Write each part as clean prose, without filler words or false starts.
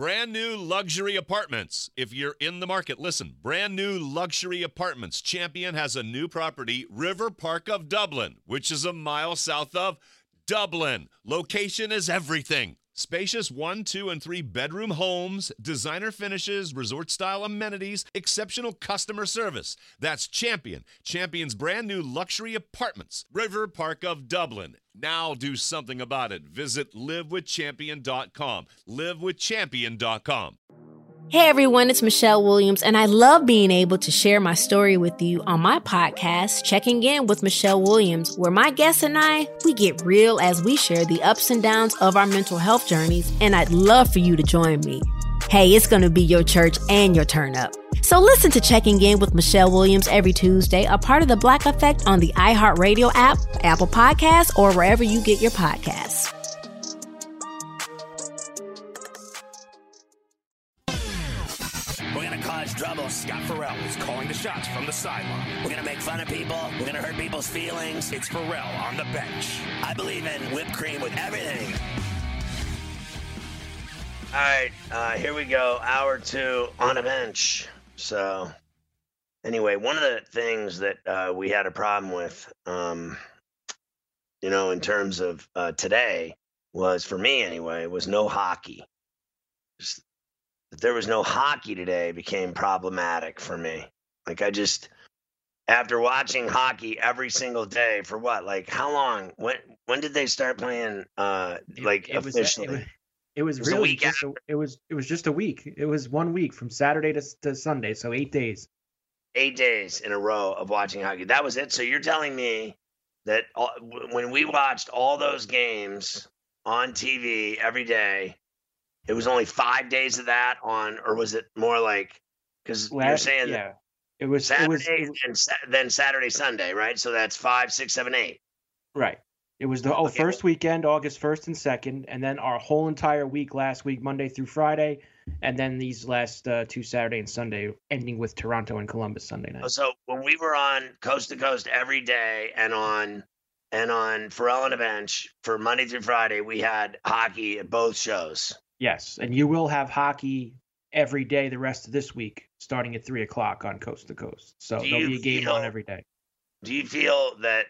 Brand new luxury apartments. If you're in the market, listen. Brand new luxury apartments. Champion has a new property, River Park of Dublin, which is a mile south of Dublin. Location is everything. Spacious 1, 2, and 3 bedroom homes, designer finishes, resort-style amenities, exceptional customer service. That's Champion. Champion's brand new luxury apartments. River Park of Dublin. Now do something about it. Visit livewithchampion.com. livewithchampion.com. Hey everyone, it's Michelle Williams, and I love being able to share my story with you on my podcast, Checking In with Michelle Williams, where my guests and I, we get real as we share the ups and downs of our mental health journeys, and I'd love for you to join me. Hey, it's going to be your church and your turn up. So listen to Checking In with Michelle Williams every Tuesday, a part of the Black Effect on the iHeartRadio app, Apple Podcasts, or wherever you get your podcasts. We're going to cause trouble. Scott Farrell is calling the shots from the sideline. We're going to make fun of people. We're going to hurt people's feelings. It's Farrell on the bench. I believe in whipped cream with everything. All right, here we go. Hour 2 on a bench. So, anyway, one of the things that we had a problem with, in terms of today was, for me anyway, was no hockey. Just that there was no hockey today became problematic for me. Like, after watching hockey every single day for what? Like, how long? When did they start playing? Officially? It was really just it was just a week. It was 1 week from Saturday to Sunday, so 8 days. 8 days in a row of watching hockey. That was it. So you're telling me that when we watched all those games on TV every day, it was only 5 days of that on, or was it more like? Because you're saying yeah, it was Saturday and then Saturday, Sunday, right? So that's 5, 6, 7, 8. Right. It was the first weekend, August 1st and 2nd, and then our whole entire week last week, Monday through Friday, and then these last 2 Saturday and Sunday, ending with Toronto and Columbus Sunday night. So when we were on Coast to Coast every day and on Farrell on the Bench for Monday through Friday, we had hockey at both shows. Yes, and you will have hockey every day the rest of this week, starting at 3 o'clock on Coast to Coast. So there'll be a game on every day. Do you feel that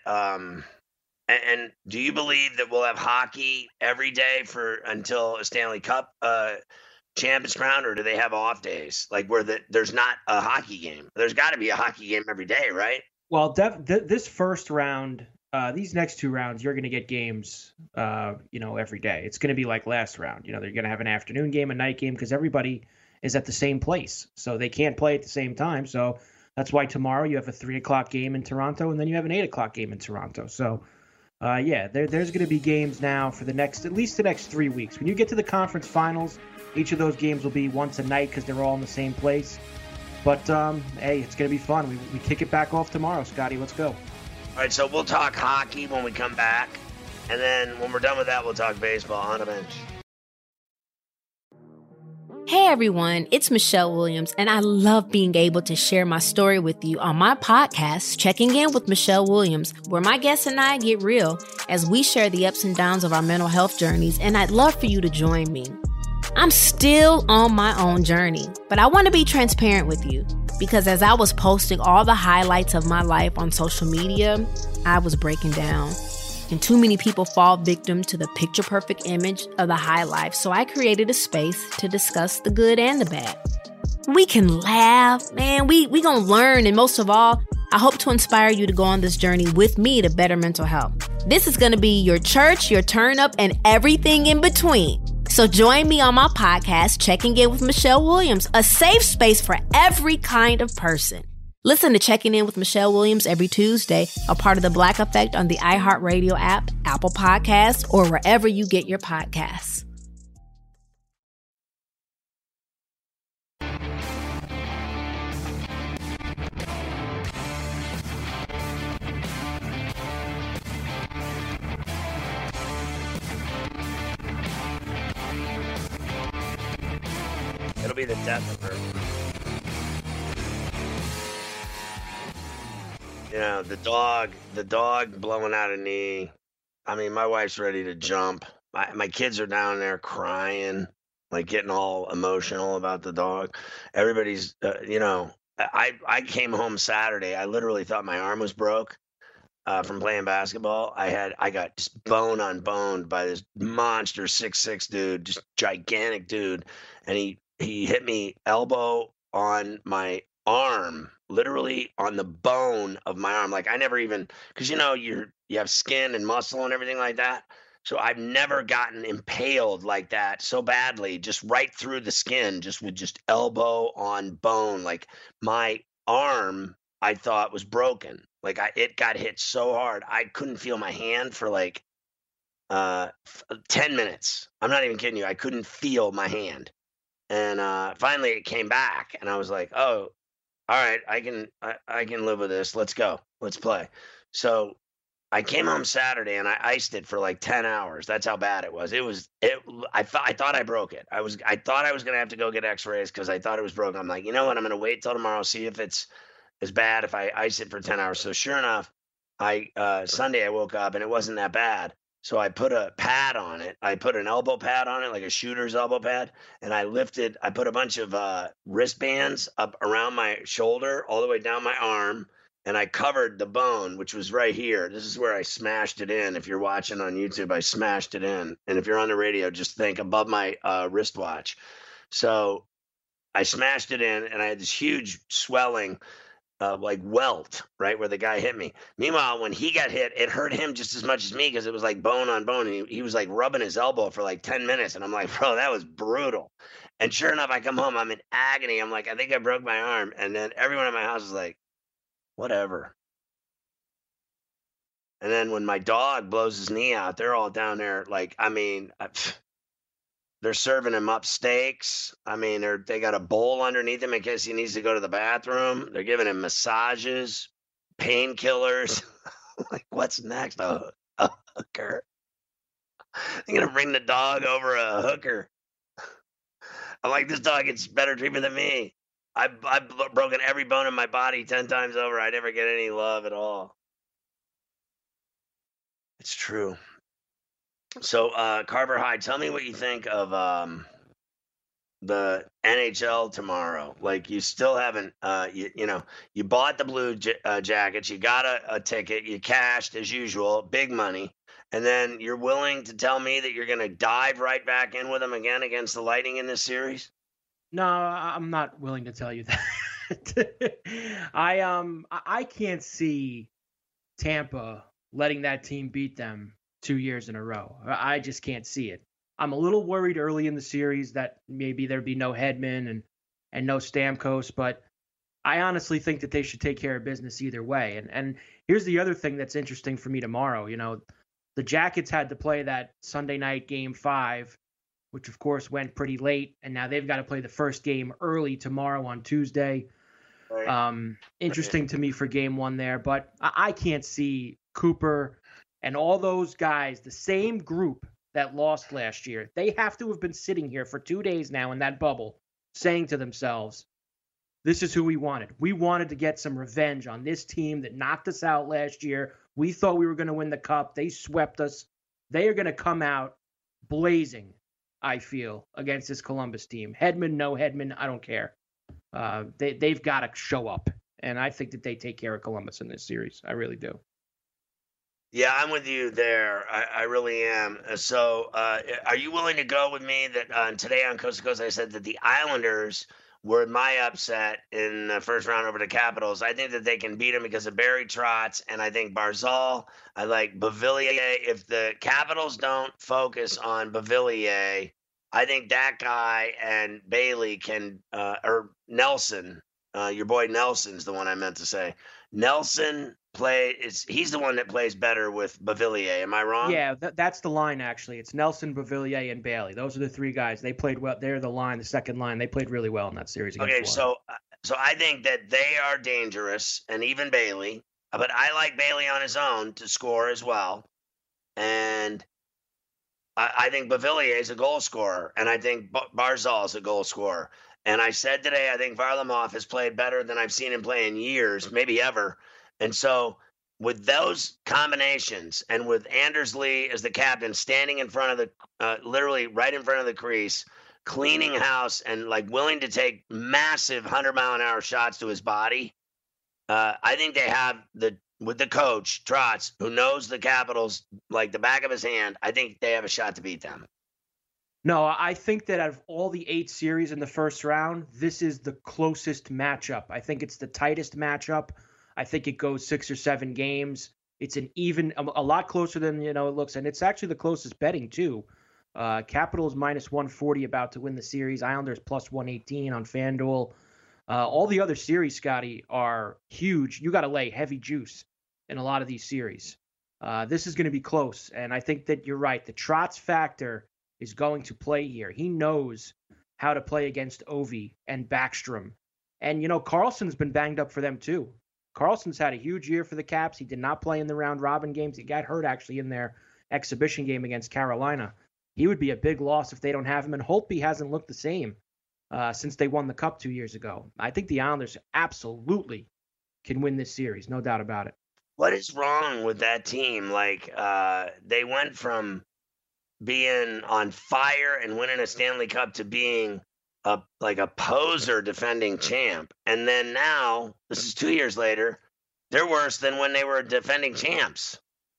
and do you believe that we'll have hockey every day until a Stanley Cup champ is crowned, or do they have off days, like where there's not a hockey game? There's got to be a hockey game every day, right? Well, this first round, these next 2 rounds, you're going to get games, every day. It's going to be like last round. They're going to have an afternoon game, a night game, because everybody is at the same place, so they can't play at the same time. So that's why tomorrow you have a 3 o'clock game in Toronto, and then you have an 8 o'clock game in Toronto. So. There's going to be games now for at least the next 3 weeks. When you get to the conference finals, each of those games will be once a night because they're all in the same place. But, hey, it's going to be fun. We kick it back off tomorrow, Scotty. Let's go. All right, so we'll talk hockey when we come back. And then when we're done with that, we'll talk baseball on a bench. Hey everyone, it's Michelle Williams, and I love being able to share my story with you on my podcast, Checking In with Michelle Williams, where my guests and I get real as we share the ups and downs of our mental health journeys, and I'd love for you to join me. I'm still on my own journey, but I want to be transparent with you because as I was posting all the highlights of my life on social media, I was breaking down. And too many people fall victim to the picture-perfect image of the high life, so I created a space to discuss the good and the bad. We can laugh, man, we gonna learn, and most of all, I hope to inspire you to go on this journey with me to better mental health. This is gonna be your church, your turn-up, and everything in between. So join me on my podcast, Checking In with Michelle Williams, a safe space for every kind of person. Listen to Checking In with Michelle Williams every Tuesday, a part of the Black Effect on the iHeartRadio app, Apple Podcasts, or wherever you get your podcasts. It'll be the death of her. The dog blowing out a knee. I mean, my wife's ready to jump. My kids are down there crying. like getting all emotional about the dog. Everybody's, I came home Saturday. I literally thought my arm was broke from playing basketball. I got just bone on bone by this monster 6'6" dude, just gigantic dude, and he hit me elbow on my arm, literally on the bone of my arm. Like I never even, because you have skin and muscle and everything like that. So I've never gotten impaled like that so badly, just right through the skin, just with just elbow on bone. Like my arm, I thought was broken. Like it got hit so hard, I couldn't feel my hand for like 10 minutes. I'm not even kidding you. I couldn't feel my hand. And finally it came back and I was like, oh, all right, I can live with this. Let's go. Let's play. So I came home Saturday and I iced it for like 10 hours. That's how bad it was. I thought I broke it. I thought I was going to have to go get x-rays because I thought it was broken. I'm like, you know what? I'm going to wait till tomorrow, see if it's as bad if I ice it for 10 hours. So sure enough, Sunday I woke up and it wasn't that bad. So I put a pad on it. I put an elbow pad on it, like a shooter's elbow pad. And I put a bunch of wristbands up around my shoulder, all the way down my arm. And I covered the bone, which was right here. This is where I smashed it in. If you're watching on YouTube, I smashed it in. And if you're on the radio, just think above my wristwatch. So I smashed it in and I had this huge swelling, like welt, right where the guy hit me. Meanwhile, when he got hit, it hurt him just as much as me because it was like bone on bone. And he was like rubbing his elbow for like 10 minutes. And I'm like, bro, that was brutal. And sure enough, I come home, I'm in agony. I'm like, I think I broke my arm. And then everyone in my house is like, whatever. And then when my dog blows his knee out, they're all down there. Like, I mean, they're serving him up steaks. I mean, they got a bowl underneath him in case he needs to go to the bathroom. They're giving him massages, painkillers. Like, what's next? A hooker. They're going to bring the dog over a hooker. I'm like, this dog gets better treatment than me. I've broken every bone in my body 10 times over. I never get any love at all. It's true. So, Carver Hyde, tell me what you think of the NHL tomorrow. Like, you still haven't, you bought the Blue Jackets. You got a ticket. You cashed, as usual, big money. And then you're willing to tell me that you're going to dive right back in with them again against the Lightning in this series? No, I'm not willing to tell you that. I can't see Tampa letting that team beat them 2 years in a row. I just can't see it. I'm a little worried early in the series that maybe there'd be no Hedman and no Stamkos, but I honestly think that they should take care of business either way. And here's the other thing that's interesting for me tomorrow. The Jackets had to play that Sunday night Game 5, which of course went pretty late, and now they've got to play the first game early tomorrow on Tuesday. Right. Interesting to me for Game 1 there, but I can't see Cooper and all those guys, the same group that lost last year. They have to have been sitting here for 2 days now in that bubble saying to themselves, this is who we wanted. We wanted to get some revenge on this team that knocked us out last year. We thought we were going to win the cup. They swept us. They are going to come out blazing, I feel, against this Columbus team. Hedman, no Hedman, I don't care. They've got to show up, and I think that they take care of Columbus in this series. I really do. Yeah, I'm with you there. I really am. So are you willing to go with me that today on Coast to Coast I said that the Islanders were my upset in the first round over the Capitals? I think that they can beat them because of Barry Trotz, and I think Barzal. I like Beauvillier. If the Capitals don't focus on Beauvillier, I think that guy and Bailey can, or Nelson, your boy Nelson's the one I meant to say. Nelson he's the one that plays better with Beauvillier. Am I wrong? Yeah, that's the line, actually. It's Nelson, Beauvillier, and Bailey. Those are the three guys. They played well. They're the line, the second line. They played really well in that series against Florida. So I think that they are dangerous, and even Bailey. But I like Bailey on his own to score as well. And I think Beauvillier is a goal scorer, and I think Barzal is a goal scorer. And I said today, I think Varlamov has played better than I've seen him play in years, maybe ever. And so with those combinations and with Anders Lee as the captain standing in front of literally right in front of the crease, cleaning house and like willing to take massive 100-mile-an-hour shots to his body. I think they have with the coach, Trotz, who knows the Capitals like the back of his hand, I think they have a shot to beat them. No, I think that out of all the 8 series in the first round, this is the closest matchup. I think it's the tightest matchup. I think it goes 6 or 7 games. It's a lot closer than it looks, and it's actually the closest betting too. Capitals minus 140 about to win the series. Islanders plus 118 on FanDuel. All the other series, Scotty, are huge. You got to lay heavy juice in a lot of these series. This is going to be close, and I think that you're right. The Trotz factor is going to play here. He knows how to play against Ovi and Backstrom. And, Carlson's been banged up for them too. Carlson's had a huge year for the Caps. He did not play in the round-robin games. He got hurt, actually, in their exhibition game against Carolina. He would be a big loss if they don't have him. And Holtby hasn't looked the same since they won the Cup 2 years ago. I think the Islanders absolutely can win this series, no doubt about it. What is wrong with that team? Like, they went from being on fire and winning a Stanley Cup to being a poser defending champ. And then now, this is 2 years later, they're worse than when they were defending champs.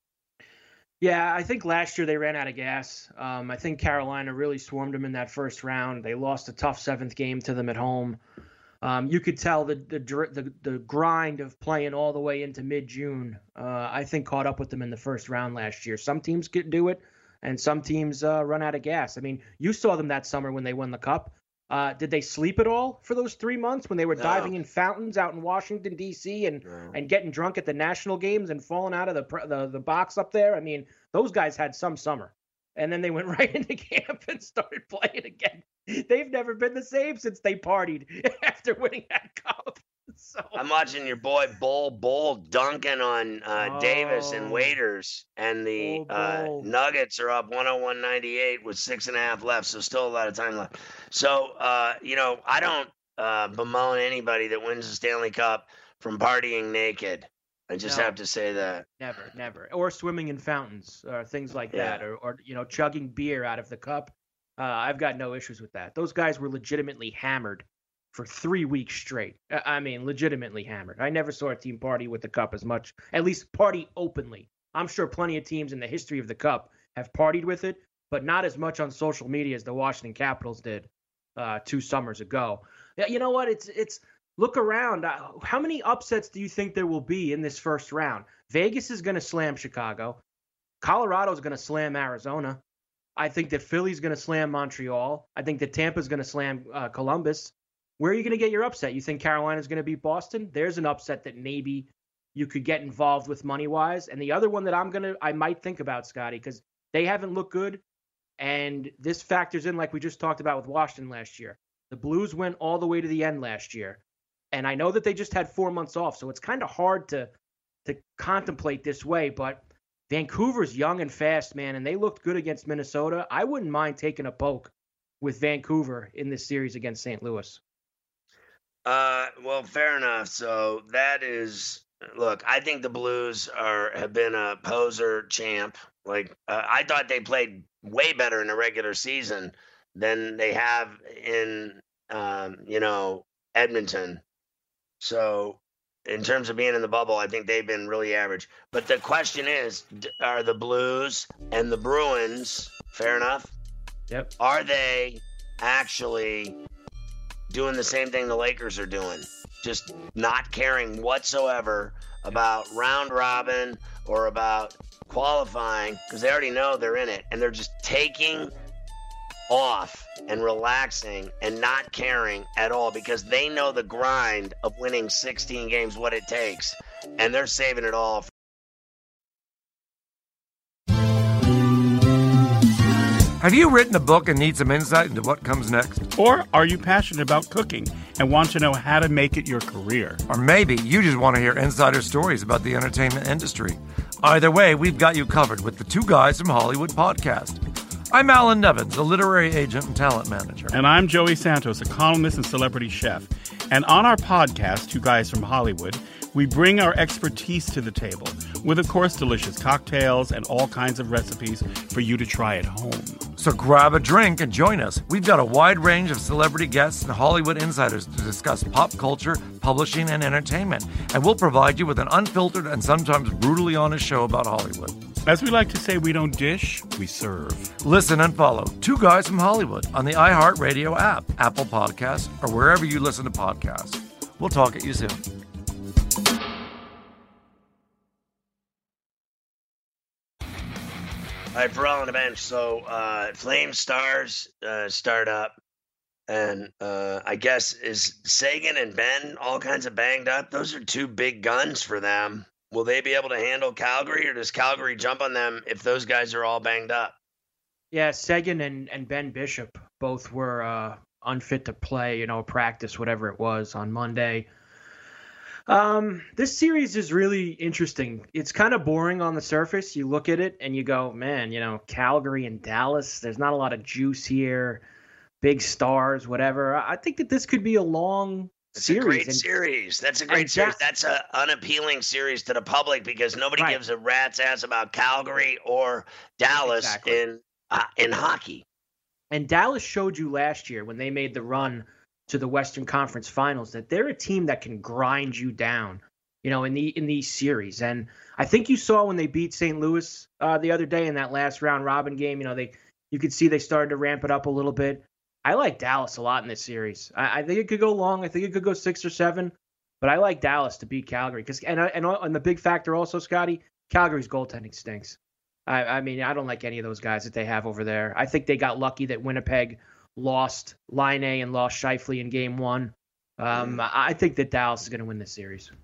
Yeah, I think last year they ran out of gas. I think Carolina really swarmed them in that first round. They lost a tough 7th game to them at home. You could tell the grind of playing all the way into mid-June, I think, caught up with them in the first round last year. Some teams could do it, and some teams run out of gas. I mean, you saw them that summer when they won the Cup. Did they sleep at all for those 3 months when they were diving in fountains out in Washington, D.C. and getting drunk at the national games and falling out of the box up there? I mean, those guys had some summer. And then they went right into camp and started playing again. They've never been the same since they partied after winning that Cup. So I'm watching your boy Bull dunking on Davis and Waiters, and the Nuggets are up 101-98 with 6.5 left, so still a lot of time left. So, I don't bemoan anybody that wins the Stanley Cup from partying naked. I just have to say that. Never. Or swimming in fountains or things like that, or chugging beer out of the cup. I've got no issues with that. Those guys were legitimately hammered for 3 weeks straight. I mean, legitimately hammered. I never saw a team party with the Cup as much, at least party openly. I'm sure plenty of teams in the history of the Cup have partied with it, but not as much on social media as the Washington Capitals did 2 summers ago. You know what? It's look around. How many upsets do you think there will be in this first round? Vegas is going to slam Chicago. Colorado is going to slam Arizona. I think that Philly's going to slam Montreal. I think that Tampa's going to slam Columbus. Where are you going to get your upset? You think Carolina's going to beat Boston? There's an upset that maybe you could get involved with money-wise. And the other one that I might think about, Scotty, because they haven't looked good, and this factors in like we just talked about with Washington last year. The Blues went all the way to the end last year. And I know that they just had 4 months off, so it's kind of hard to contemplate this way. But Vancouver's young and fast, man, and they looked good against Minnesota. I wouldn't mind taking a poke with Vancouver in this series against St. Louis. Well, fair enough. So that is, look, I think the Blues have been a poser champ. Like, I thought they played way better in the regular season than they have in, Edmonton. So in terms of being in the bubble, I think they've been really average. But the question is, are the Blues and the Bruins, fair enough? Yep. Are they actually doing the same thing the Lakers are doing? Just not caring whatsoever about round robin or about qualifying because they already know they're in it. And they're just taking off and relaxing and not caring at all because they know the grind of winning 16 games, what it takes. And they're saving it all. Have you written a book and need some insight into what comes next? Or are you passionate about cooking and want to know how to make it your career? Or maybe you just want to hear insider stories about the entertainment industry. Either way, we've got you covered with the Two Guys from Hollywood podcast. I'm Alan Nevins, a literary agent and talent manager. And I'm Joey Santos, a columnist and celebrity chef. And on our podcast, Two Guys from Hollywood, we bring our expertise to the table with, of course, delicious cocktails and all kinds of recipes for you to try at home. So grab a drink and join us. We've got a wide range of celebrity guests and Hollywood insiders to discuss pop culture, publishing, and entertainment. And we'll provide you with an unfiltered and sometimes brutally honest show about Hollywood. As we like to say, we don't dish, we serve. Listen and follow Two Guys from Hollywood on the iHeartRadio app, Apple Podcasts, or wherever you listen to podcasts. We'll talk at you soon. All right, Ferrall on the bench. So Flame Stars start up. And I guess is Seguin and Ben all kinds of banged up? Those are two big guns for them. Will they be able to handle Calgary, or does Calgary jump on them if those guys are all banged up? Yeah, Seguin and Ben Bishop both were unfit to play, practice, whatever it was, on Monday. This series is really interesting. It's kind of boring on the surface. You look at it and you go, man, Calgary and Dallas, there's not a lot of juice here, big stars, whatever. I think that this could be a long series. A great series. That's a great series. That's an unappealing series to the public because nobody gives a rat's ass about Calgary or Dallas in hockey. And Dallas showed you last year when they made the run to the Western Conference Finals that they're a team that can grind you down, in these series. And I think you saw when they beat St. Louis the other day in that last round robin game, you could see they started to ramp it up a little bit. I like Dallas a lot in this series. I think it could go long. I think it could go 6 or 7, but I like Dallas to beat Calgary and the big factor also, Scotty, Calgary's goaltending stinks. I mean, I don't like any of those guys that they have over there. I think they got lucky that Winnipeg lost Laine and lost Scheifele in game 1. I think that Dallas is going to win this series.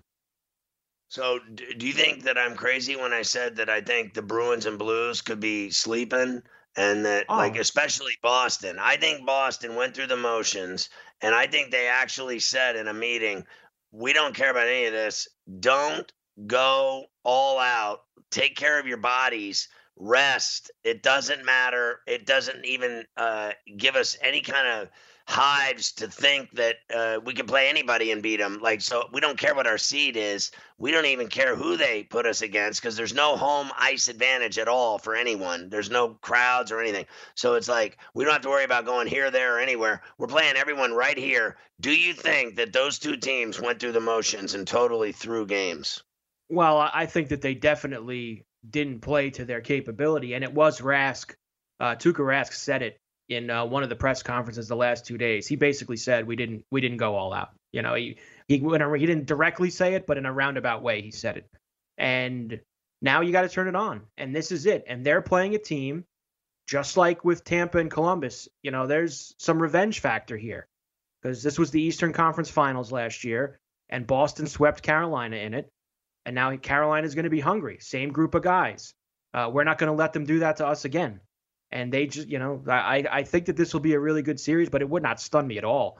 So do you think that I'm crazy when I said that I think the Bruins and Blues could be sleeping? And that, especially Boston. I think Boston went through the motions, and I think they actually said in a meeting, we don't care about any of this. Don't go all out. Take care of your bodies. Rest. It doesn't matter. It doesn't even give us any kind of hives to think that we can play anybody and beat them. So we don't care what our seed is. We don't even care who they put us against because there's no home ice advantage at all for anyone. There's no crowds or anything. So it's we don't have to worry about going here, there, or anywhere. We're playing everyone right here. Do you think that those two teams went through the motions and totally threw games? Well, I think that they definitely didn't play to their capability. And it was Rask. Tuukka Rask said it in one of the press conferences the last 2 days. He basically said we didn't go all out. He didn't directly say it, but in a roundabout way he said it. And now you got to turn it on. And this is it. And they're playing a team just like with Tampa and Columbus. There's some revenge factor here because this was the Eastern Conference Finals last year, and Boston swept Carolina in it. And now Carolina is going to be hungry. Same group of guys. We're not going to let them do that to us again. And they just, I think that this will be a really good series, but it would not stun me at all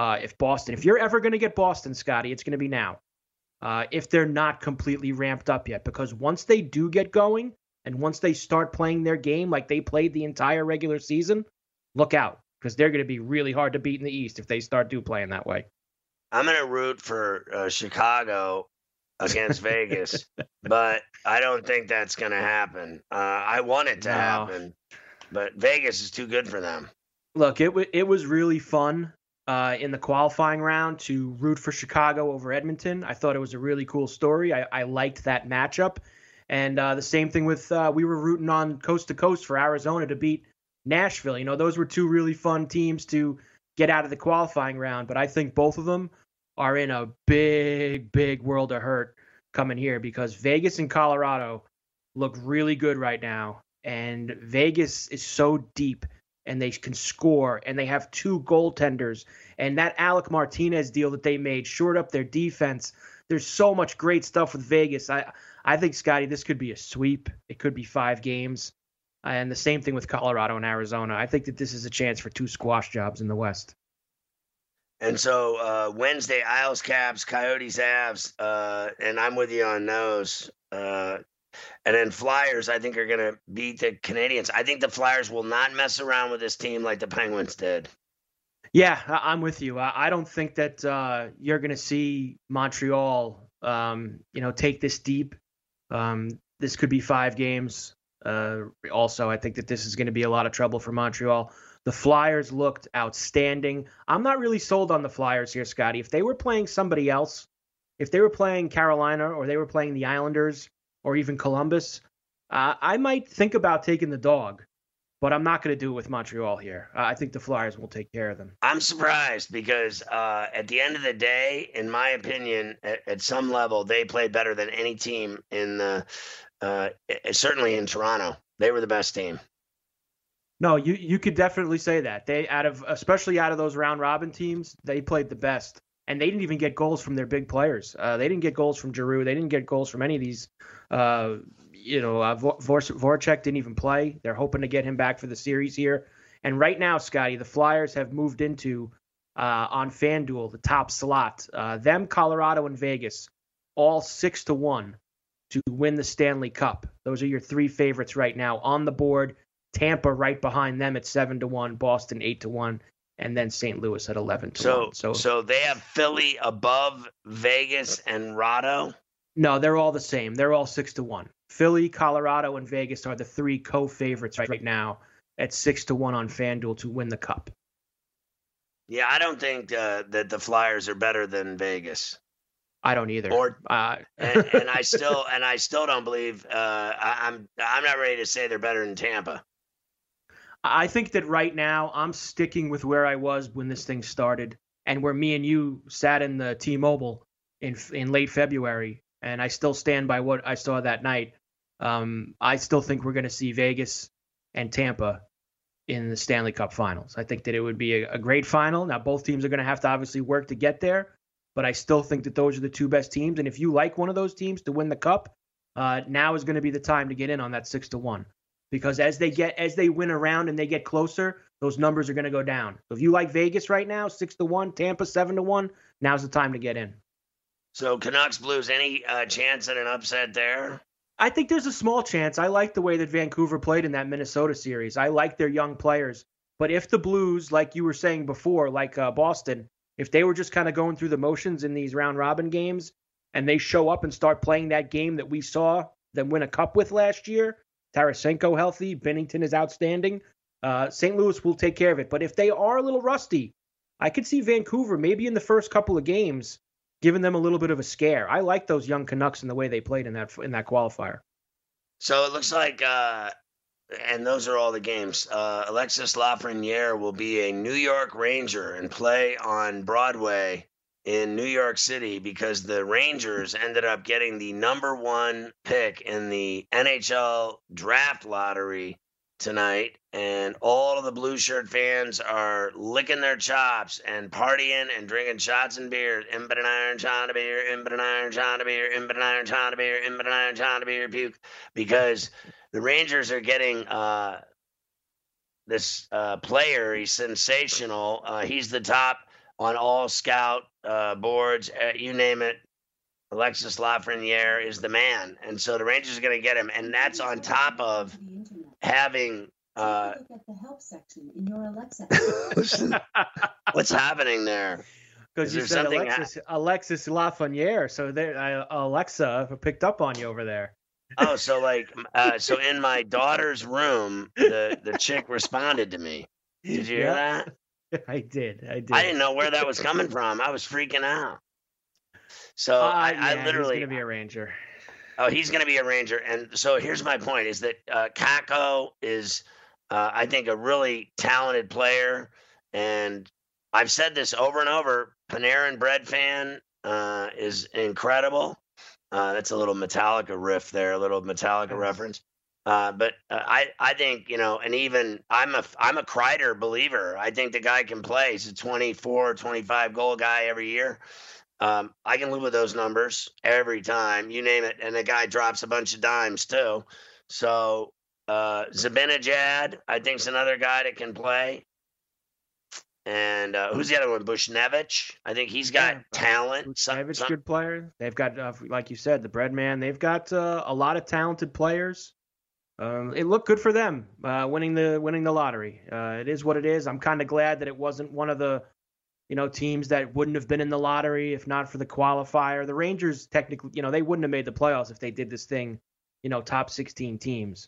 if you're ever going to get Boston, Scotty, it's going to be now. If they're not completely ramped up yet, because once they do get going and once they start playing their game like they played the entire regular season, look out, because they're going to be really hard to beat in the East if they start playing that way. I'm going to root for Chicago against Vegas, but I don't think that's going to happen. I want it to happen, but Vegas is too good for them. Look, it was really fun in the qualifying round to root for Chicago over Edmonton. I thought it was a really cool story. I liked that matchup. And the same thing with we were rooting on coast to coast for Arizona to beat Nashville. Those were two really fun teams to get out of the qualifying round. But I think both of them are in a big, big world of hurt coming here because Vegas and Colorado look really good right now. And Vegas is so deep and they can score and they have two goaltenders. And that Alec Martinez deal that they made shored up their defense. There's so much great stuff with Vegas. I think, Scotty, this could be a sweep. It could be 5 games. And the same thing with Colorado and Arizona. I think that this is a chance for 2 squash jobs in the West. And so Wednesday, Isles, Caps, Coyotes, Avs, and I'm with you on those. And then Flyers, I think, are going to beat the Canadiens. I think the Flyers will not mess around with this team like the Penguins did. Yeah, I'm with you. I don't think that you're going to see Montreal, take this deep. This could be 5 games. Also, I think that this is going to be a lot of trouble for Montreal. The Flyers looked outstanding. I'm not really sold on the Flyers here, Scotty. If they were playing somebody else, if they were playing Carolina or they were playing the Islanders or even Columbus, I might think about taking the dog. But I'm not going to do it with Montreal here. I think the Flyers will take care of them. I'm surprised because at the end of the day, in my opinion, at some level, they played better than any team in certainly in Toronto. They were the best team. No, you could definitely say that. Especially out of those round robin teams, they played the best. And they didn't even get goals from their big players. They didn't get goals from Giroux. They didn't get goals from any of these. Voracek didn't even play. They're hoping to get him back for the series here. And right now, Scotty, the Flyers have moved into, on FanDuel, the top slot. Them, Colorado, and Vegas, all 6-1 to win the Stanley Cup. Those are your three favorites right now on the board. Tampa right behind them at 7-1, Boston 8-1, and then St. Louis at 11-1. So they have Philly above Vegas and Rado? No, they're all the same. They're all 6-1. Philly, Colorado, and Vegas are the three co-favorites right now at 6-1 on FanDuel to win the Cup. Yeah, I don't think that the Flyers are better than Vegas. I don't either. And I still don't believe. I'm not ready to say they're better than Tampa. I think that right now I'm sticking with where I was when this thing started, and where me and you sat in the T-Mobile in late February, and I still stand by what I saw that night. I still think we're going to see Vegas and Tampa in the Stanley Cup Finals. I think that it would be a great final. Now, both teams are going to have to obviously work to get there, but I still think that those are the two best teams. And if you like one of those teams to win the Cup, now is going to be the time to get in on that 6-1. Because as they win around and they get closer, those numbers are going to go down. So if you like Vegas right now, 6-1, Tampa 7-1, now's the time to get in. So Canucks Blues, any chance at an upset there? I think there's a small chance. I like the way that Vancouver played in that Minnesota series. I like their young players. But if the Blues, like you were saying before, like Boston, if they were just kind of going through the motions in these round-robin games and they show up and start playing that game that we saw them win a cup with last year, Tarasenko healthy, Binnington is outstanding, St. Louis will take care of it. But if they are a little rusty, I could see Vancouver maybe in the first couple of games giving them a little bit of a scare. I like those young Canucks and the way they played in that qualifier. So it looks like, and those are all the games, Alexis Lafreniere will be a New York Ranger and play on Broadway in New York City because the Rangers ended up getting the number 1 pick in the NHL draft lottery tonight, and all of the blue shirt fans are licking their chops and partying and drinking shots and beers. Inbit an iron shot of beer, inbit an iron shot of beer, inbit an iron shot of beer, inbit an iron shot of beer, puke, because the Rangers are getting this player. He's sensational. He's the top on all scout boards, you name it. Alexis Lafreniere is the man, and so the Rangers are going to get him, and that's on top of having. Look at the help section in your Alexa. What's happening there? Because you said Alexis Lafreniere, so Alexa picked up on you over there. Oh, so so in my daughter's room, the chick responded to me. Did you hear that? I did. I didn't know where that was coming from. I was freaking out. So I literally. He's going to be a Ranger. Oh, he's going to be a Ranger. And so here's my point is that Kakko is, I think, a really talented player. And I've said this over and over. Panarin Bread fan is incredible. That's a little Metallica riff there, a little Metallica reference. But I think, and even I'm a Kreider believer. I think the guy can play. He's a 24, 25 goal guy every year. I can live with those numbers every time, you name it. And the guy drops a bunch of dimes too. So Zibanejad, I think, is another guy that can play. And who's the other one? Buchnevich. I think he's got talent. Buchnevich, good player. They've got, like you said, the bread man. They've got a lot of talented players. It looked good for them winning the lottery. It is what it is. I'm kind of glad that it wasn't one of the teams that wouldn't have been in the lottery if not for the qualifier. The Rangers technically, they wouldn't have made the playoffs if they did this thing, top 16 teams.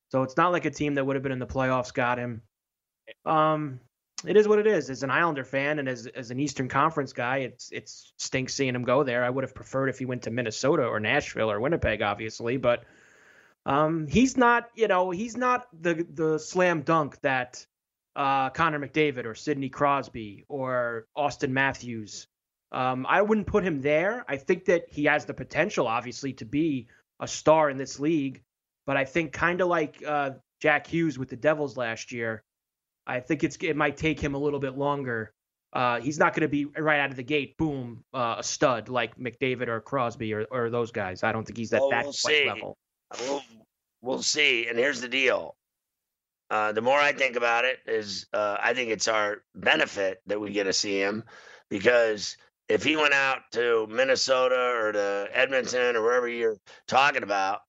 So it's not like a team that would have been in the playoffs got him. It is what it is. As an Islander fan and as an Eastern Conference guy, it stinks seeing him go there. I would have preferred if he went to Minnesota or Nashville or Winnipeg, obviously, but he's not the slam dunk that Connor McDavid or Sidney Crosby or Austin Matthews. I wouldn't put him there. I think that he has the potential, obviously, to be a star in this league, but I think kind of like Jack Hughes with the Devils last year, I think it might take him a little bit longer. He's not going to be right out of the gate, boom, a stud like McDavid or Crosby or those guys. I don't think he's at that level. We'll see. And here's the deal. The more I think about it is I think it's our benefit that we get to see him, because if he went out to Minnesota or to Edmonton or wherever you're talking about,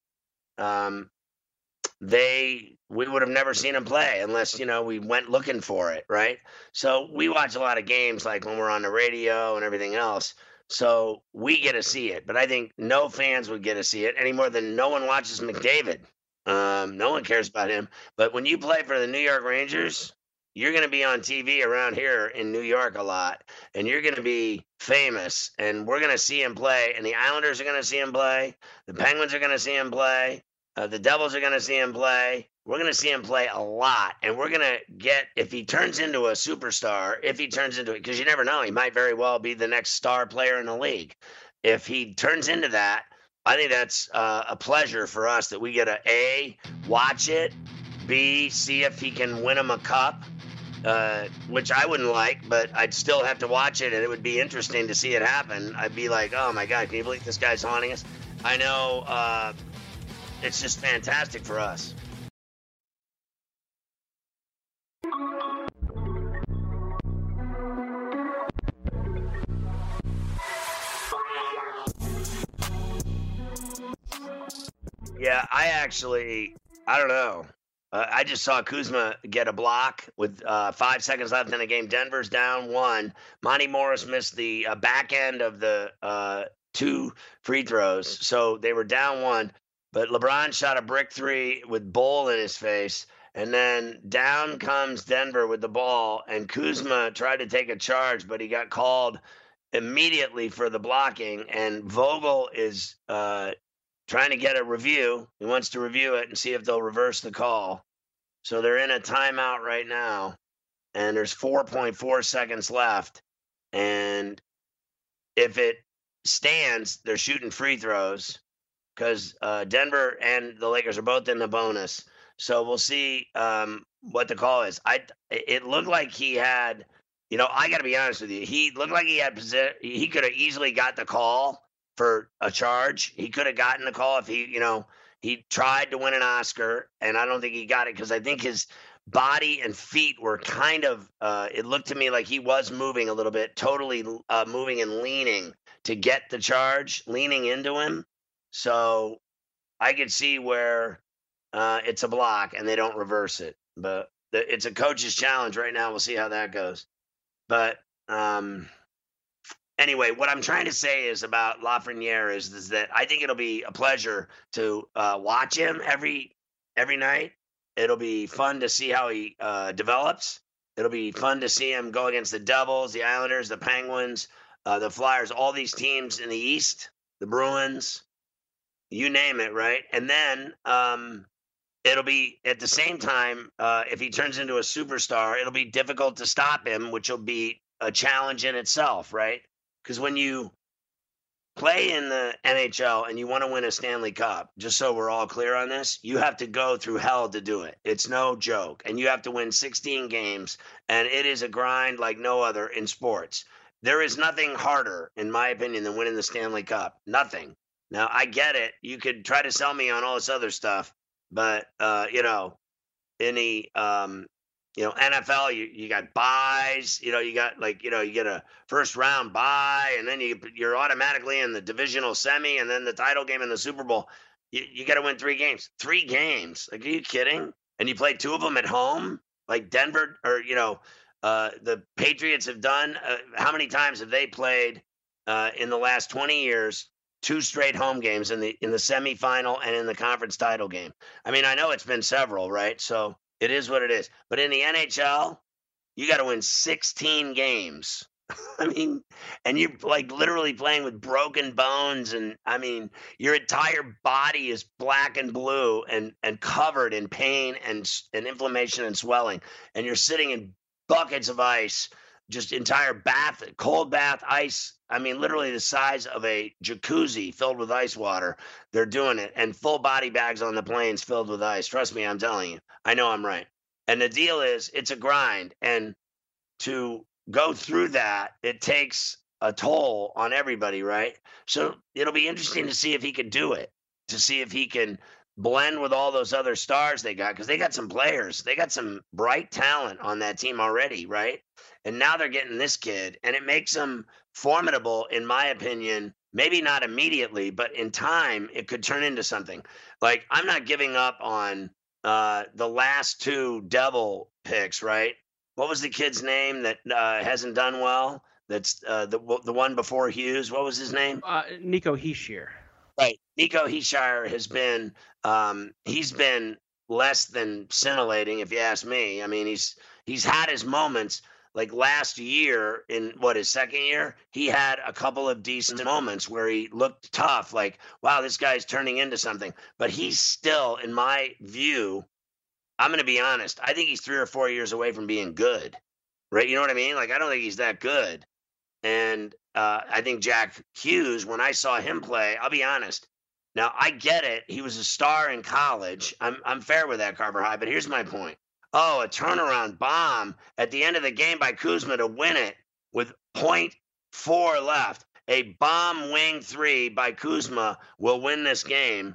we would have never seen him play unless, we went looking for it, right? So we watch a lot of games like when we're on the radio and everything else. So we get to see it. But I think no fans would get to see it any more than no one watches McDavid. No one cares about him. But when you play for the New York Rangers, you're going to be on TV around here in New York a lot, and you're going to be famous, and we're going to see him play, and the Islanders are going to see him play. The Penguins are going to see him play. The Devils are going to see him play. We're going to see him play a lot, and we're going to get, if he turns into a superstar, because you never know, he might very well be the next star player in the league. If he turns into that, I think that's a pleasure for us that we get to A, watch it, B, see if he can win him a cup, which I wouldn't like, but I'd still have to watch it, and it would be interesting to see it happen. I'd be like, oh my God, can you believe this guy's haunting us? I know it's just fantastic for us. Yeah, I don't know. I just saw Kuzma get a block with 5 seconds left in the game. Denver's down 1. Monty Morris missed the back end of the 2 free throws, so they were down 1. But LeBron shot a brick 3 with Bull in his face, and then down comes Denver with the ball, and Kuzma tried to take a charge, but he got called immediately for the blocking, and Vogel is trying to get a review. He wants to review it and see if they'll reverse the call. So they're in a timeout right now, and there's 4.4 seconds left. And if it stands, they're shooting free throws because Denver and the Lakers are both in the bonus. So we'll see what the call is. It looked like he had, I got to be honest with you. He looked like he could have easily got the call for a charge. He could have gotten the call if he tried to win an Oscar, and I don't think he got it because I think his body and feet were kind of, it looked to me like he was moving a little bit, totally moving and leaning to get the charge, leaning into him. So I could see where it's a block and they don't reverse it. But it's a coach's challenge right now. We'll see how that goes. But anyway, what I'm trying to say is about Lafreniere is that I think it'll be a pleasure to watch him every night. It'll be fun to see how he develops. It'll be fun to see him go against the Devils, the Islanders, the Penguins, the Flyers, all these teams in the East, the Bruins, you name it, right? And then it'll be at the same time, if he turns into a superstar, it'll be difficult to stop him, which will be a challenge in itself, right? Because when you play in the NHL and you want to win a Stanley Cup, just so we're all clear on this, you have to go through hell to do it. It's no joke. And you have to win 16 games, and it is a grind like no other in sports. There is nothing harder, in my opinion, than winning the Stanley Cup. Nothing. Now, I get it. You could try to sell me on all this other stuff, but, in the NFL, you got buys, you got you get a first round bye, and then you're automatically in the divisional semi, and then the title game in the Super Bowl. You got to win 3 games. 3 games. Like, are you kidding? And you play 2 of them at home, like Denver, or the Patriots have done. How many times have they played in the last 20 years 2 straight home games in the semifinal and in the conference title game. I mean, I know it's been several, right? So it is what it is. But in the NHL, you got to win 16 games. I mean, and you're like literally playing with broken bones, and I mean, your entire body is black and blue and covered in pain and inflammation and swelling, and you're sitting in buckets of ice, just entire bath, cold bath ice. I mean, literally the size of a jacuzzi filled with ice water. They're doing it, and full body bags on the planes filled with ice. Trust me, I'm telling you. I know I'm right. And the deal is, it's a grind, and to go through that, it takes a toll on everybody, right? So it'll be interesting to see if he can do it, to see if he can blend with all those other stars they got, because they got some players. They got some bright talent on that team already, right? And now they're getting this kid, and it makes them formidable, in my opinion. Maybe not immediately, but in time, it could turn into something. Like, I'm not giving up on the last 2 Devil picks, right? What was the kid's name that hasn't done well? That's the one before Hughes. What was his name? Nico Hischier. Right. Nico Hischier has been he's been less than scintillating, if you ask me. I mean, he's had his moments. Like last year, in his second year, he had a couple of decent moments where he looked tough. Like, wow, this guy's turning into something. But he's still, in my view, I'm going to be honest, I think he's 3 or 4 years away from being good, right? You know what I mean? Like, I don't think he's that good. And I think Jack Hughes, when I saw him play, I'll be honest. Now, I get it. He was a star in college. I'm fair with that, Carver High, but here's my point. Oh, a turnaround bomb at the end of the game by Kuzma to win it with 0.4 left. A bomb wing 3 by Kuzma will win this game.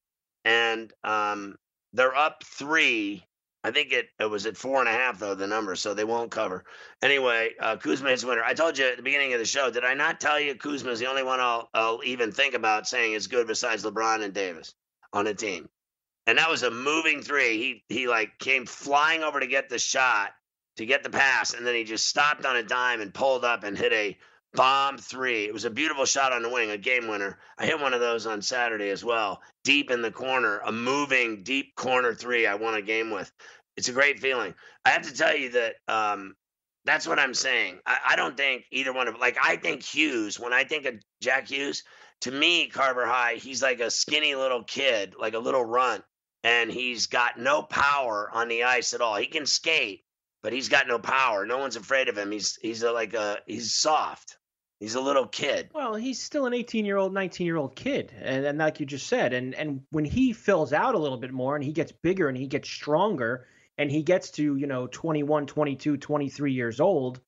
And they're up 3. I think it was at 4.5, though, the number, so they won't cover. Anyway, Kuzma is winner. I told you at the beginning of the show, did I not tell you Kuzma is the only one I'll even think about saying is good besides LeBron and Davis on a team? And that was a moving 3. He like came flying over to get the shot, to get the pass, and then he just stopped on a dime and pulled up and hit a bomb 3. It was a beautiful shot on the wing, a game winner. I hit one of those on Saturday as well, deep in the corner, a moving deep corner 3 I won a game with. It's a great feeling. I have to tell you that that's what I'm saying. I don't think either one of, like, I think Hughes, when I think of Jack Hughes, to me, Carver High, he's like a skinny little kid, like a little runt, and he's got no power on the ice at all. He can skate, but he's got no power. No one's afraid of him. He's soft. He's a little kid. Well, he's still an 18-year-old, 19-year-old kid. And like you just said, and when he fills out a little bit more and he gets bigger and he gets stronger and he gets to, 21, 22, 23 years old,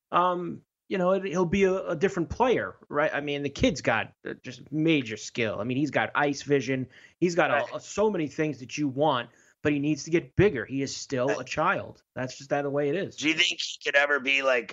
he'll be a different player, right? I mean, the kid's got just major skill. I mean, he's got ice vision. He's got so many things that you want, but he needs to get bigger. He is still a child. That's just the way it is. Do you think he could ever be like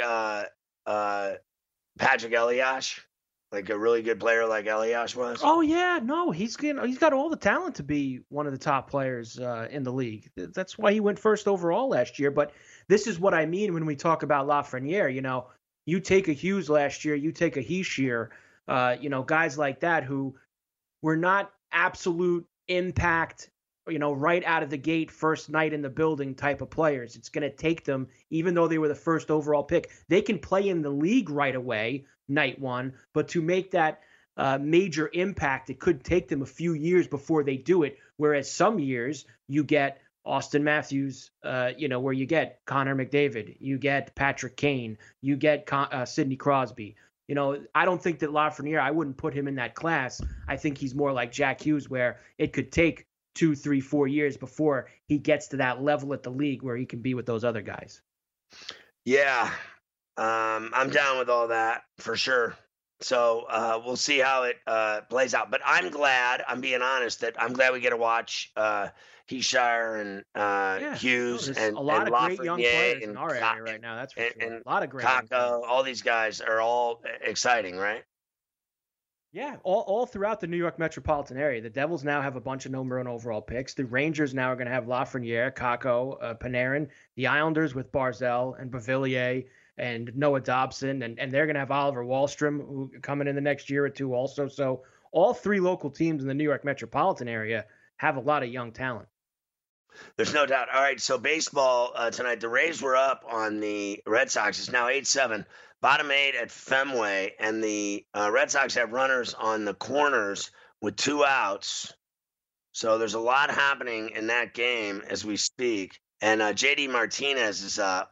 Patrick Elias, like a really good player like Elias was? Oh yeah, no, he's got all the talent to be one of the top players in the league. That's why he went first overall last year. But this is what I mean when we talk about Lafreniere. You take a Hughes last year, you take a Hischier, guys like that who were not absolute impact, right out of the gate, first night in the building type of players. It's going to take them, even though they were the first overall pick, they can play in the league right away, night one, but to make that major impact, it could take them a few years before they do it. Whereas some years you get Austin Matthews, where you get Connor McDavid, you get Patrick Kane, you get Sidney Crosby. I don't think that Lafreniere, I wouldn't put him in that class. I think he's more like Jack Hughes, where it could take 2, 3, 4 years before he gets to that level at the league where he can be with those other guys. Yeah, I'm down with all that for sure. So we'll see how it plays out. But I'm being honest, that I'm glad we get to watch Hischier and Hughes and a lot and of great young players and in our area right now. That's for sure. And a lot of great. Kako, all these guys are all exciting, right? Yeah, all throughout the New York metropolitan area. The Devils now have a bunch of number 1 overall picks. The Rangers now are going to have Lafreniere, Kako, Panarin. The Islanders with Barzal and Beauvillier and Noah Dobson. And they're going to have Oliver Wahlstrom, who coming in the next year or two also. So all three local teams in the New York metropolitan area have a lot of young talent. There's no doubt. All right, so baseball tonight, the Rays were up on the Red Sox. It's now 8-7, bottom 8 at Fenway, and the Red Sox have runners on the corners with 2 outs. So there's a lot happening in that game as we speak. And JD Martinez is up.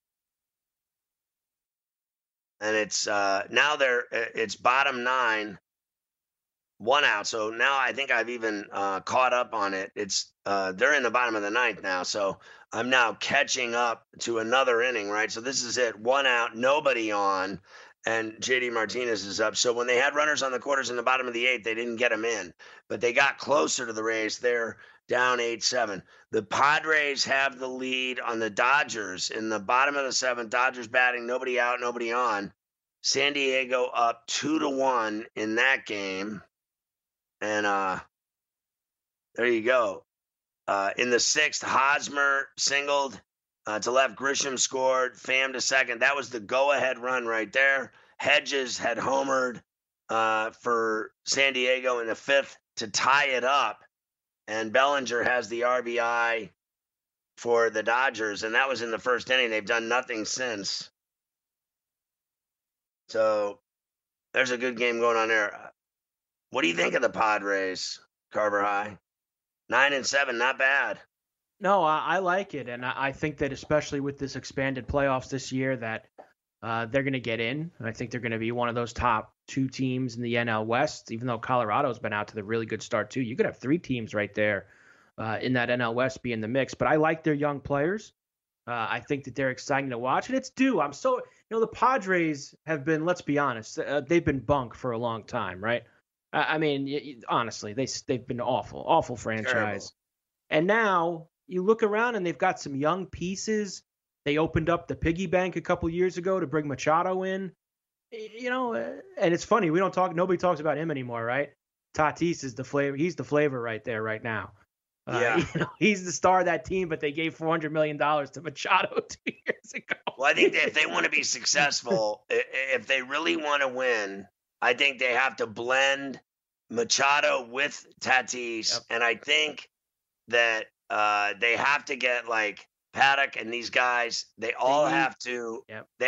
And it's now it's bottom 9, 1 out. So now I think I've even caught up on it. It's they're in the bottom of the 9th now. So I'm now catching up to another inning, right? So this is it. 1 out, nobody on, and JD Martinez is up. So when they had runners on the quarters in the bottom of the 8th, they didn't get them in. But they got closer to the Rays. They're down 8-7. The Padres have the lead on the Dodgers in the bottom of the 7th. Dodgers batting, nobody out, nobody on. San Diego up 2-1 in that game. And there you go. In the 6th, Hosmer singled to left. Grisham scored. Pham to second. That was the go-ahead run right there. Hedges had homered for San Diego in the 5th to tie it up. And Bellinger has the RBI for the Dodgers. And that was in the first inning. They've done nothing since. So there's a good game going on there. What do you think of the Padres, Carver High? 9-7, not bad. No, I like it, and I think that especially with this expanded playoffs this year, that they're going to get in. I think they're going to be one of those top 2 teams in the NL West, even though Colorado's been out to the really good start too. You could have 3 teams right there in that NL West be in the mix. But I like their young players. I think that they're exciting to watch, and it's due. The Padres have been, let's be honest, they've been bunk for a long time, right? I mean, honestly, they've been awful franchise. Terrible. And now you look around and they've got some young pieces. They opened up the piggy bank a couple years ago to bring Machado in. And it's funny, nobody talks about him anymore, right? Tatis is the flavor. He's the flavor right there right now. Yeah. He's the star of that team, but they gave $400 million to Machado 2 years ago. Well, I think that if they want to be successful, if they really want to win, I think they have to blend Machado with Tatis. Yep. And I think that they have to get like Paddock and these guys, they all have to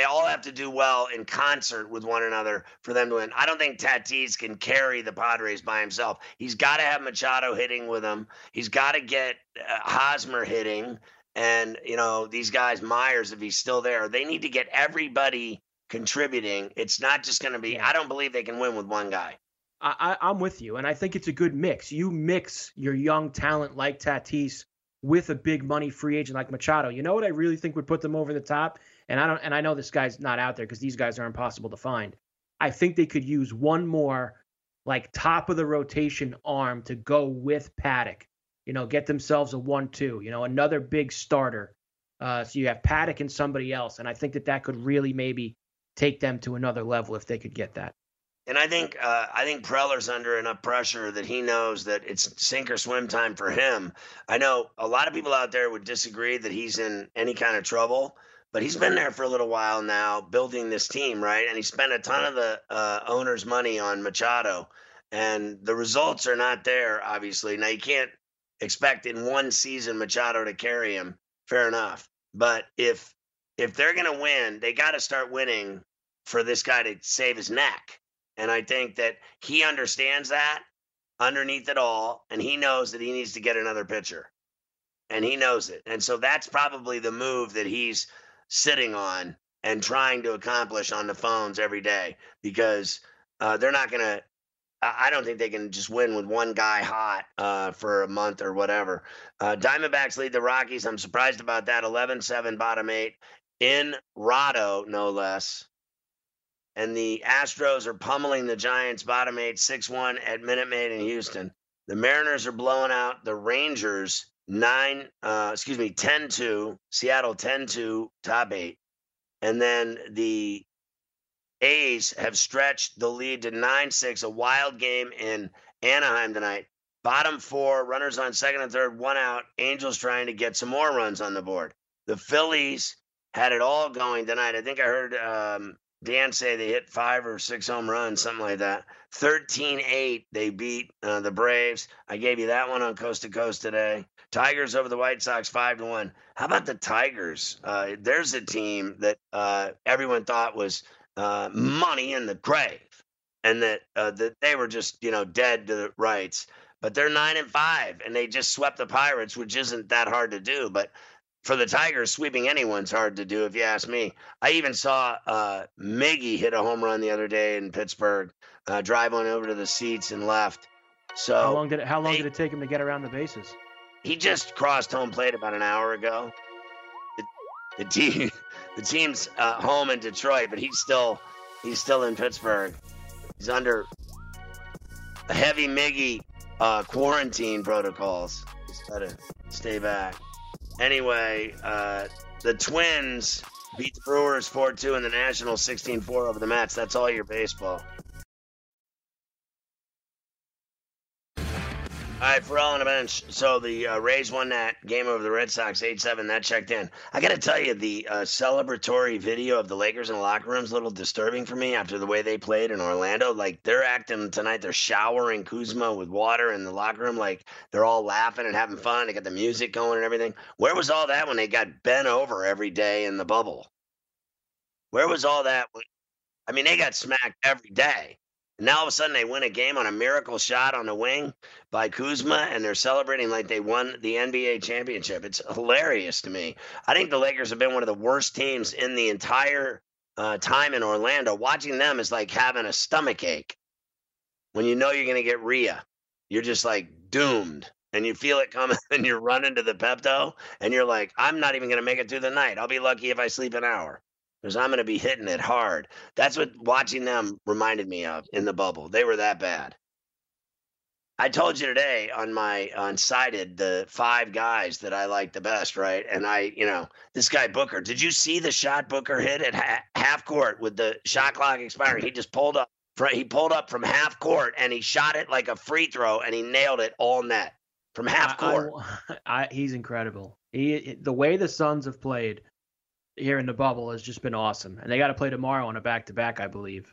do well in concert with one another for them to win. I don't think Tatis can carry the Padres by himself. He's got to have Machado hitting with him. He's got to get Hosmer hitting. And, these guys, Myers, if he's still there, they need to get everybody contributing. It's not just going to be, I don't believe they can win with one guy. I'm with you. And I think it's a good mix. You mix your young talent like Tatis with a big money free agent like Machado. You know what I really think would put them over the top? And I know this guy's not out there because these guys are impossible to find. I think they could use one more like top of the rotation arm to go with Paddock. Get themselves a 1-2, another big starter. So you have Paddock and somebody else. And I think that could really maybe take them to another level if they could get that. And I think Preller's under enough pressure that he knows that it's sink or swim time for him. I know a lot of people out there would disagree that he's in any kind of trouble, but he's been there for a little while now building this team, right? And he spent a ton of the owner's money on Machado, and the results are not there, obviously. Now, you can't expect in one season Machado to carry him. Fair enough. But if they're going to win, they got to start winning for this guy to save his neck. And I think that he understands that underneath it all, and he knows that he needs to get another pitcher. And he knows it. And so that's probably the move that he's sitting on and trying to accomplish on the phones every day, because they're not going to – I don't think they can just win with one guy hot for a month or whatever. Diamondbacks lead the Rockies. I'm surprised about that. 11-7, bottom 8 in Rado, no less. And the Astros are pummeling the Giants, bottom 8, 6-1 at Minute Maid in Houston. The Mariners are blowing out the Rangers 10-2, Seattle 10-2, top 8. And then the A's have stretched the lead to 9-6, a wild game in Anaheim tonight. Bottom 4, runners on second and third, 1 out. Angels trying to get some more runs on the board. The Phillies had it all going tonight. I think I heard Dan say they hit 5 or 6 home runs, something like that. 13-8, they beat the Braves. I gave you that one on Coast to Coast today. Tigers over the White Sox 5-1. How about the Tigers? There's a team that everyone thought was money in the grave, and that they were just dead to the rights. But they're 9-5, and they just swept the Pirates, which isn't that hard to do. But for the Tigers, sweeping anyone's hard to do, if you ask me. I even saw Miggy hit a home run the other day in Pittsburgh, drive on over to the seats and left. So how long did it take him to get around the bases? He just crossed home plate about an hour ago. The team's home in Detroit, but he's still in Pittsburgh. He's under heavy Miggy quarantine protocols. He's got to stay back. Anyway, the Twins beat the Brewers 4-2 in the Nationals 16-4 over the Mets. That's all your baseball. All right, Pharrell on the bench. So the Rays won that game over the Red Sox 8-7. That checked in. I got to tell you, the celebratory video of the Lakers in the locker room is a little disturbing for me after the way they played in Orlando. Like, they're acting tonight. They're showering Kuzma with water in the locker room. Like, they're all laughing and having fun. They got the music going and everything. Where was all that when they got bent over every day in the bubble? Where was all that? I mean, they got smacked every day. And now all of a sudden they win a game on a miracle shot on the wing by Kuzma, and they're celebrating like they won the NBA championship. It's hilarious to me. I think the Lakers have been one of the worst teams in the entire time in Orlando. Watching them is like having a stomach ache. When you know you're going to get Rhea, you're just like doomed. And you feel it coming, and you're running to the Pepto, and you're like, I'm not even going to make it through the night. I'll be lucky if I sleep an hour, because I'm going to be hitting it hard. That's what watching them reminded me of in the bubble. They were that bad. I told you today on Cited the 5 guys that I like the best, right? And this guy Booker. Did you see the shot Booker hit at half court with the shot clock expiring? He just pulled up. He pulled up from half court, and he shot it like a free throw, and he nailed it all net from half court. He's incredible. The way the Suns have played here in the bubble has just been awesome. And they got to play tomorrow on a back-to-back, I believe.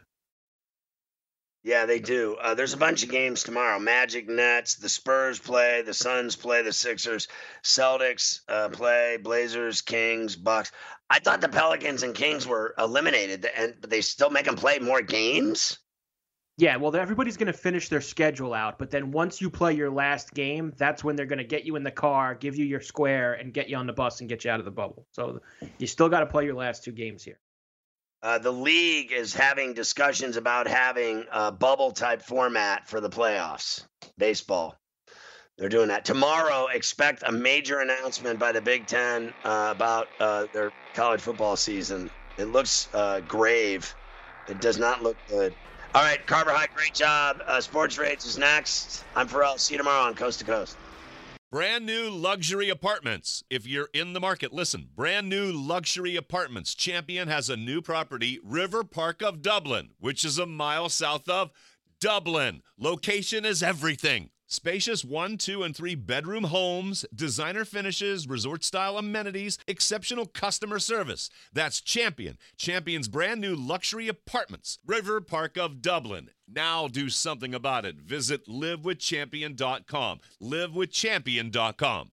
Yeah, they do. There's a bunch of games tomorrow. Magic, Nets, the Spurs play, the Suns play, the Sixers, Celtics play, Blazers, Kings, Bucks. I thought the Pelicans and Kings were eliminated, but they still make them play more games? Yeah, well, everybody's going to finish their schedule out, but then once you play your last game, that's when they're going to get you in the car, give you your square, and get you on the bus and get you out of the bubble. So you still got to play your last 2 games here. The league is having discussions about having a bubble-type format for the playoffs, baseball. They're doing that. Tomorrow, expect a major announcement by the Big Ten about their college football season. It looks grave. It does not look good. All right, Carverhide, great job. Sports Rage is next. I'm Pharrell. See you tomorrow on Coast to Coast. Brand new luxury apartments. If you're in the market, listen. Brand new luxury apartments. Champion has a new property, River Park of Dublin, which is a mile south of Dublin. Location is everything. Spacious 1, 2, and 3 bedroom homes, designer finishes, resort-style amenities, exceptional customer service. That's Champion. Champion's brand new luxury apartments, River Park of Dublin. Now do something about it. Visit livewithchampion.com. livewithchampion.com.